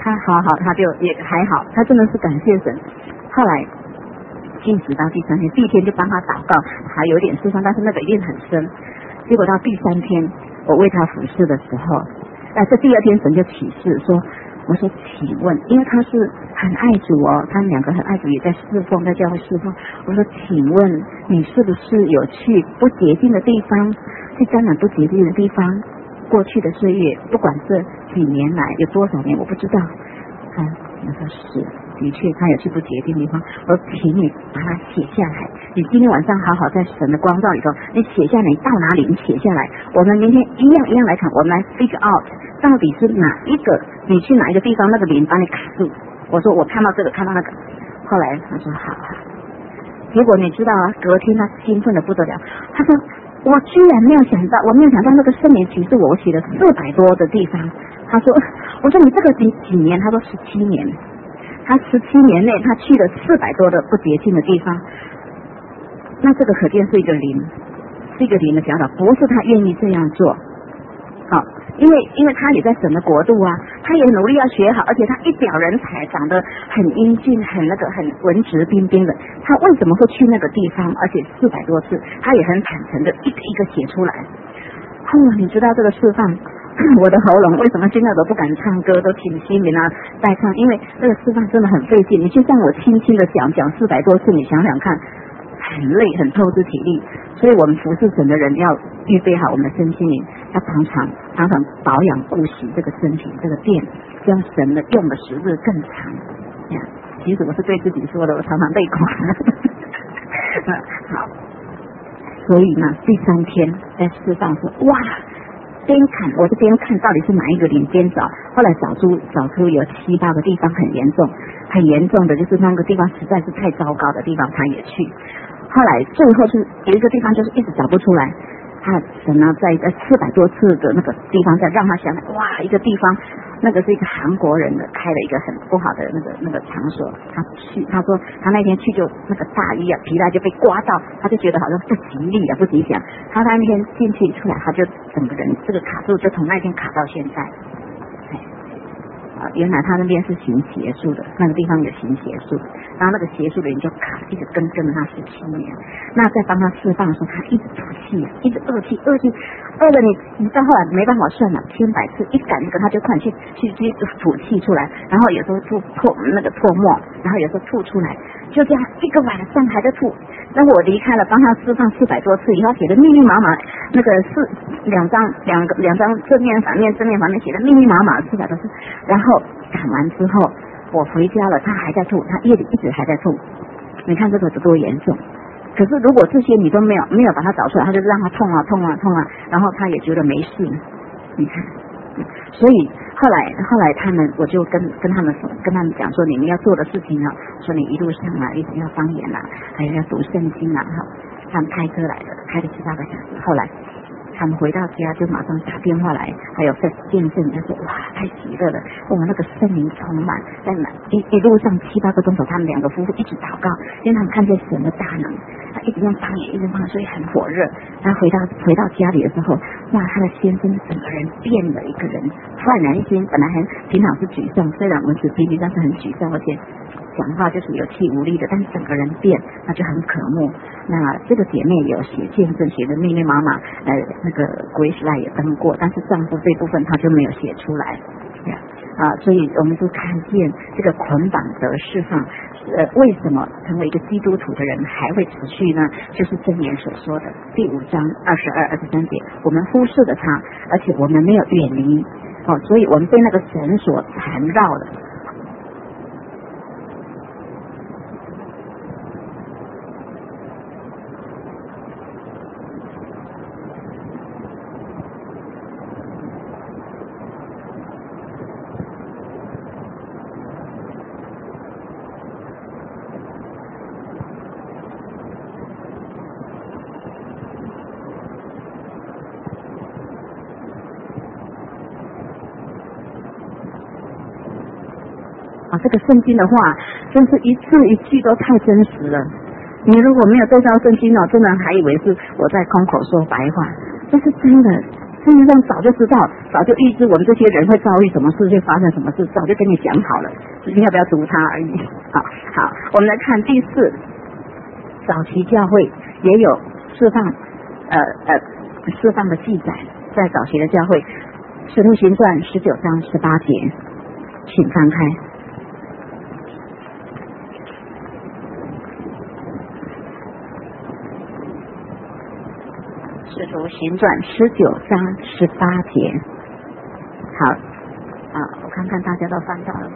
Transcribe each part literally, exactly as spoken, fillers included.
他好好，他就也还好，他真的是感谢神。后来进食到第三天，第一天就帮他祷告，还有点释放，但是那个一定很深。结果到第三天，我为他服侍的时候，哎，这第二天神就启示说，我说请问，因为他是很爱主哦，他们两个很爱主，也在侍奉，在教会侍奉。我说请问你是不是有去不洁净的地方，去沾染不洁净的地方？过去的岁月，不管这几年来有多少年，我不知道。他我说是，的确他有去不洁净的地方。我说请你把它写下来，你今天晚上好好在神的光照里头，你写下来，你到哪里你写下来，我们明天一样一样来看，我们来 figure out 到底是哪一个，你去哪一个地方那个灵把你卡住。我说我看到这个看到那个，后来他说好好，结果你知道啊，隔天他兴奋的不得了，他说我居然没有想到，我没有想到那个圣灵启示我，我写了四百多的地方。他说，我说你这个几几年？他说十七年。他十七年内他去了四百多的不洁净的地方。那这个可见是一个灵，是一个灵的教导，不是他愿意这样做。好，因为因为他也在神的国度啊，他也努力要学好，而且他一表人才，长得很英俊，很那个很文质彬彬的。他为什么会去那个地方？而且四百多次，他也很坦诚的一个一个写出来。哦，你知道这个释放，我的喉咙为什么现在都不敢唱歌，都请心灵啊代唱？因为这个释放真的很费劲。你就像我轻轻的讲讲四百多次，你想想看，很累，很透支体力。所以我们服侍神的人要预备好我们的身心灵，要常常常常保养顾惜这个身体这个殿，这样神的用的时日更长。呀，其实我是对自己说的，我常常被夸。好，所以呢，第三天在释放说，哇，边看我是边看到底是哪一个灵，边找，后来找出找出有七八个地方很严重，很严重的就是那个地方实在是太糟糕的地方，他也去。后来最后是有一个地方就是一直找不出来，他神呢在在四百多次的那个地方再让他想，哇，一个地方那个是一个韩国人的开了一个很不好的那个那个场所，他去他说他那天去就那个大衣啊皮带就被刮到，他就觉得好像不吉利啊不吉祥，他那天进去出来他就整个人这个卡住，就从那天卡到现在。原来他那边是行邪术的，那个地方有行邪术，然后那个邪术的人就卡，一直跟跟着他十七年。那在帮他释放的时候，他一直吐气，一直恶气，恶气，饿了你，你到后来没办法算了，千百次一赶一个他就快去去去吐气出来，然后有时候吐唾那个唾沫，然后有时候吐出来，就这样一个晚上还在吐。那我离开了，帮他释放四百多次以后，写的密密麻麻，那个是两张两个两张正面反面正面反面写的密密麻麻四百多次，然后赶完之后我回家了，他还在吐，他夜里一直还在吐，你看这个有多严重。可是如果这些你都没有没有把它找出来，他就让他痛啊痛啊痛啊，然后他也觉得没事，你看。所以后来后来他们我就跟跟他们说跟他们讲说，你们要做的事情啊，说你一路上啊一直要方言啊，还有要读圣经啊，哈，他们开车来的，开了七八个小时，后来他们回到家就马上打电话来，还有在见证，他说哇太喜乐了，哇那个圣灵充满，在一一路上七八个钟头，他们两个夫妇一直祷告，因为他们看见神的大能，他一直用方言一直方言，所以很火热。他回到回到家里的时候，哇他的先生整个人变了一个人，焕然一新，本来很平常是沮丧，虽然文质彬彬，但是很沮丧，而且讲话就是有气无力的，但是整个人变，那就很可慕。那这个姐妹有写见证，写的密密麻麻，呃，那个 Grace Light 也登过，但是丈夫这部分她就没有写出来，啊，所以我们就看见这个捆绑得释放，呃，为什么成为一个基督徒的人还会持续呢？就是箴言所说的第五章二十二、二十三节，我们忽视了它，而且我们没有远离，哦，所以我们被那个绳索缠绕了。这个圣经的话真是一字一句都太真实了，你如果没有对照圣经哦，真的还以为是我在空口说白话，这是真的事实上早就知道，早就预知我们这些人会遭遇什么事，会发生什么事，早就跟你讲好了，只是要不要读它而已。好，好，我们来看第四，早期教会也有释放，呃呃，释放的记载，在早期的教会，《使徒行传》十九章十八节，请翻开。使徒行传十九章十八节，好啊，我看看大家都翻到了，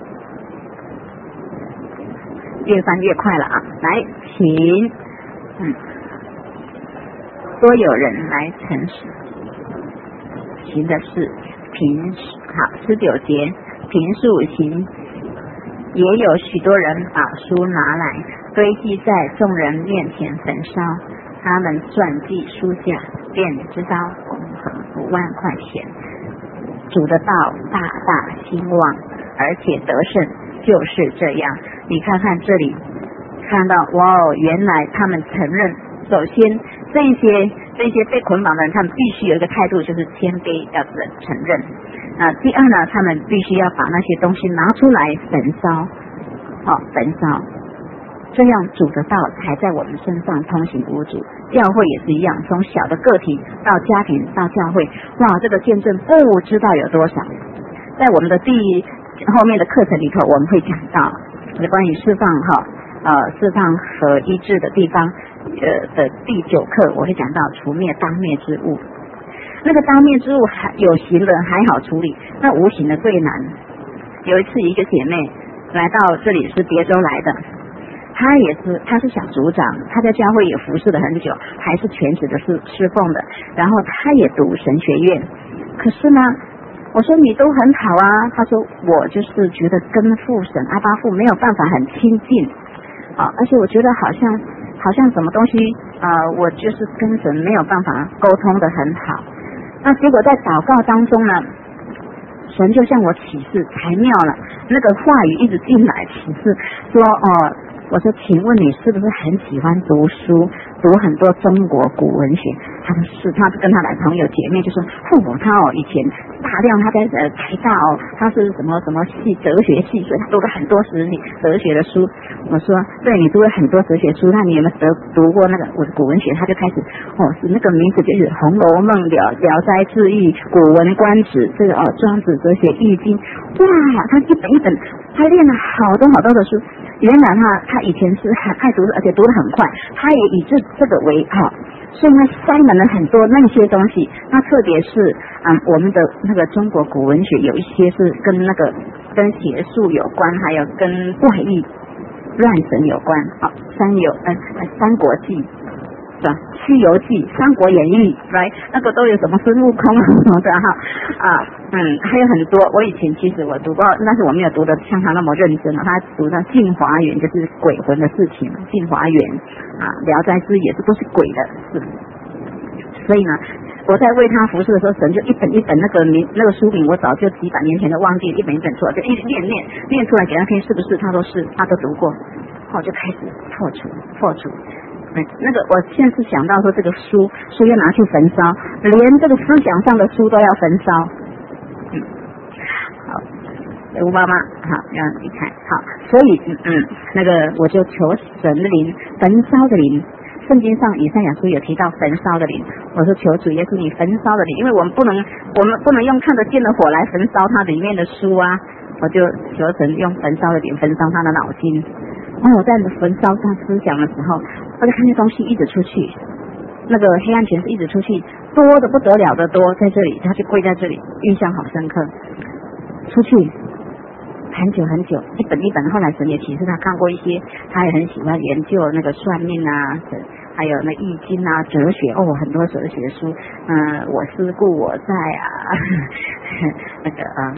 越翻越快了啊！来，请，嗯，多有人来诚实，行的是平好十九节平素行，也有许多人把书拿来堆积在众人面前焚烧。他们算计书价，便知道共和五万块钱。主的道大大兴旺，而且得胜，就是这样。你看看这里，看到哇哦，原来他们承认。首先，这些这些被捆绑的人，他们必须有一个态度，就是谦卑，要承认。啊，第二呢，他们必须要把那些东西拿出来焚烧，好、哦，焚烧。这样主的道才在我们身上通行无阻。教会也是一样，从小的个体到家庭到教会，哇，这个见证不知道有多少。在我们的第后面的课程里头，我们会讲到关于释放哈呃释放和医治的地方呃的第九课，我会讲到除灭当灭之物。那个当灭之物还有形的还好处理，那无形的最难。有一次一个姐妹来到这里，是别州来的。他也是，他是小组长，他在教会也服侍了很久，还是全职的侍侍奉的。然后他也读神学院，可是呢，我说你都很好啊，他说我就是觉得跟父神阿爸父没有办法很亲近啊，而且我觉得好像好像什么东西啊、呃，我就是跟神没有办法沟通的很好。那结果在祷告当中呢，神就向我启示，才妙了，那个话语一直进来启示说哦。呃我说，请问你是不是很喜欢读书，读很多中国古文学？他说是，他跟他的朋友姐妹就说，哦，他哦以前大量他在呃台大哦，他是什么什么系哲学系，所以他读了很多哲哲学的书。我说，对，你读了很多哲学书，那你有没有读读过那个我的古文学？他就开始哦，是那个名字就是《红楼梦》、《聊聊斋志异》、《古文观止》这个哦，《庄子哲学》、《易经》，哇，他一本一本，他练了好多好多的书。原来他他以前是很爱读，而且读得很快，他也以这这个为好，所以他塞满了很多那些东西。那特别是嗯，我们的那个中国古文学有一些是跟那个跟邪术有关，还有跟怪异、乱神有关。好，三有嗯，三国记。是吧？西游记、三国演义，来那个都有什么孙悟空什么的哈啊，嗯，还有很多。我以前其实我读过，但是我没有读的像他那么认真了。他读的《镜华园》就是鬼魂的事情，《镜华园》啊，《聊斋志异》也是都是鬼的事。所以呢，我在为他服侍的时候，神就一本一本那个名那个书名，我早就几百年前都忘记，一本一本出来，就一直念念念出来给他听，是不是？他都是，他都读过，我就开始破除破除。嗯，那个我现在是想到说这个书书要拿去焚烧，连这个思想上的书都要焚烧。嗯，好，吴妈妈，好，让你看，好，所以嗯嗯，那个我就求神的灵，焚烧的灵。圣经上以赛亚书有提到焚烧的灵，我说求主耶稣你焚烧的灵，因为我们不能我们不能用看得见的火来焚烧它里面的书啊，我就求神用焚烧的灵焚烧他的脑筋。然后我在焚烧他思想的时候，我就看见东西一直出去，那个黑暗权势一直出去，多的不得了的多，在这里他就跪在这里，印象好深刻。出去很久很久，一本一本，后来神也启示他看过一些，他也很喜欢研究那个算命啊，还有那易经啊，哲学哦，很多哲学书，嗯、呃，我思故我在啊，那个啊。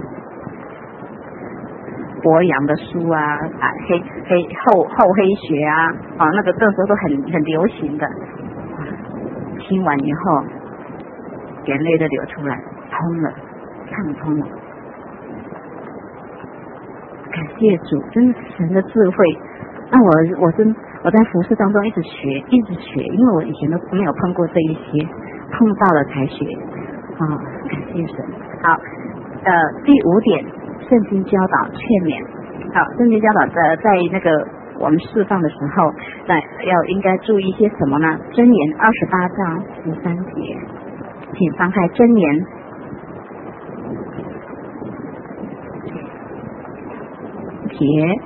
博洋的书啊，啊黑黑厚厚黑学啊，啊那个这时候都很很流行的。听完以后，眼泪都流出来，通了，畅通了。感谢主，真是神的智慧。那我我真我在服事当中一直学，一直学，因为我以前都没有碰过这一些，碰到了才学。 好，感谢神。好，呃，第五点，圣经教导劝勉。好，圣经教导的在那个我们释放的时候，在要应该注意一些什么呢？箴言二十八章十三节，请翻开箴言。节，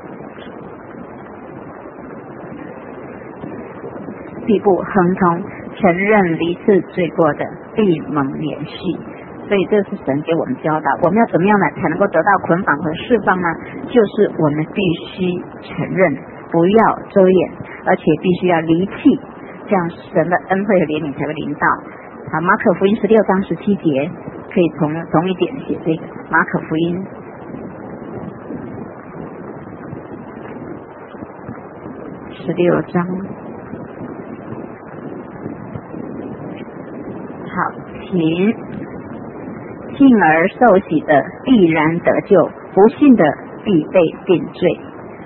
必不亨通，承认离次罪过的，必蒙怜恤。所以这是神给我们教导，我们要怎么样来才能够得到捆绑和释放呢？就是我们必须承认，不要遮掩，而且必须要离弃，这样神的恩惠和怜悯才会临到。好，马可福音十六章十七节，可以从同一点写这个马可福音十六章。好，请。信而受洗的必然得救，不信的必被定罪。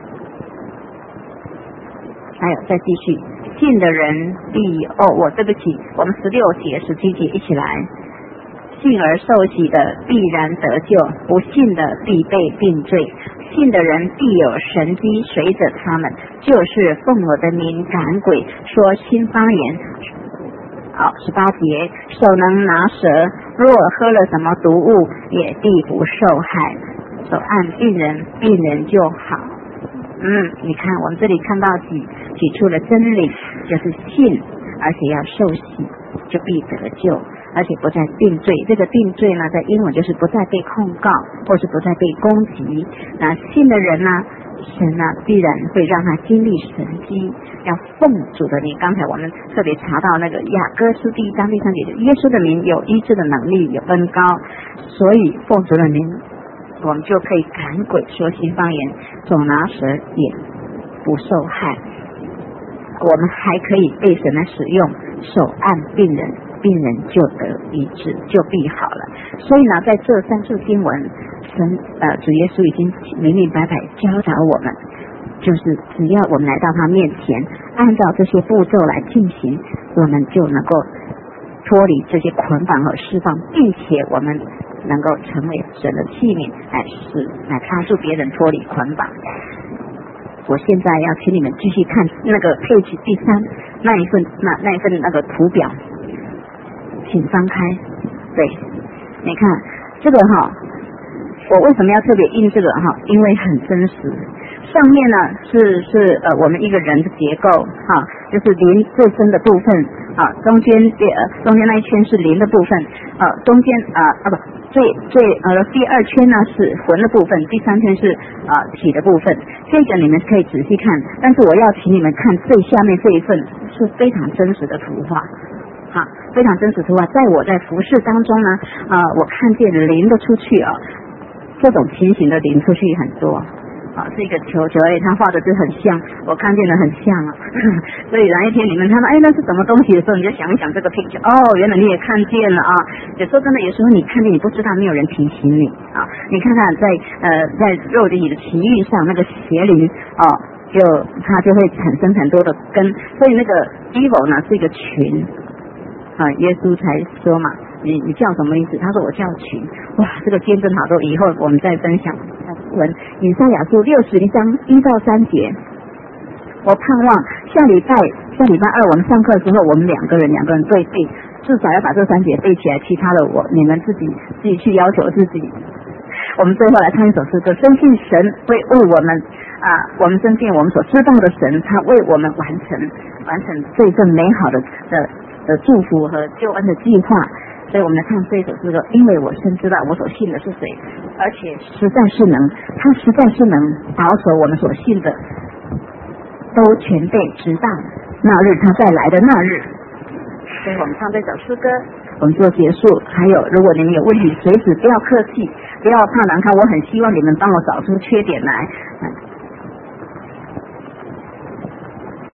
还有再继续，信的人必哦，我对不起，我们十六节、十七节一起来。信而受洗的必然得救，不信的必被定罪。信的人必有神机随着他们，就是奉我的名赶鬼，说新方言。好，十八节，手能拿蛇，若喝了什么毒物，也必不受害。手按病人，病人就好。嗯，你看我们这里看到举举出了真理，就是信，而且要受洗，就必得救，而且不再定罪。这个定罪呢，在英文就是不再被控告，或是不再被攻击。那信的人呢，神呢必然会让他经历神迹，要奉主的名。刚才我们特别查到那个雅歌书第一章第三节，耶稣的名有医治的能力，有恩膏，所以奉主的名，我们就可以赶鬼，说新方言，手拿蛇也不受害。我们还可以被神来使用，手按病人，病人就得医治，就必好了。所以呢，在这三处经文，神呃主耶稣已经明明白白教导我们，就是只要我们来到他面前，按照这些步骤来进行，我们就能够脱离这些捆绑和释放，并且我们能够成为神的器皿，来使来帮助别人脱离捆绑。我现在要请你们继续看那个 page 第三那一份那那一份那个图表，请翻开。对，你看这个哈，我为什么要特别印这个哈？因为很真实。上面呢是是呃我们一个人的结构哈，就是灵最深的部分啊，中间呃中间那一圈是灵的部分，呃中间啊啊不最最呃第二圈呢是魂的部分，第三圈是啊、呃、体的部分。这个你们可以仔细看，但是我要请你们看最下面这一份是非常真实的图画。好，非常真实图画，在我在服事当中呢，啊、呃，我看见灵的出去啊，这种情形的灵出去很多。啊，这个球球哎，他画的就很像，我看见的很像啊。所以哪一天你们看到哎那是什么东西的时候，你就想一想这个 picture， 哦，原来你也看见了啊。有时候真的，有时候你看见你不知道，没有人提醒你啊。你看看在呃在肉体的情欲上那个邪灵哦、啊，就它就会产生很多的根，所以那个 evil 呢是一个群啊。耶稣才说嘛，你你叫什么意思？他说我叫群。哇，这个见证好多，以后我们再分享。文以赛亚书六十一章一到三节，我盼望下礼拜下礼拜二我们上课的时候，我们两个人两个人对背，至少要把这三节背起来，其他的我你们自己自己去要求自己。我们最后来唱一首诗歌，深信神会为我们啊，我们深信我们所知道的神，他为我们完成完成这份美好的的的祝福和救恩的计划。所以我们来看这一首诗歌，因为我深知道我所信的是谁，而且实在是能，他实在是能保守我们所信的都全被直到那日他再来的那日。所以我们唱这首诗歌，我们做结束。还有，如果你们有问题，随时不要客气，不要怕难堪，我很希望你们帮我找出缺点来。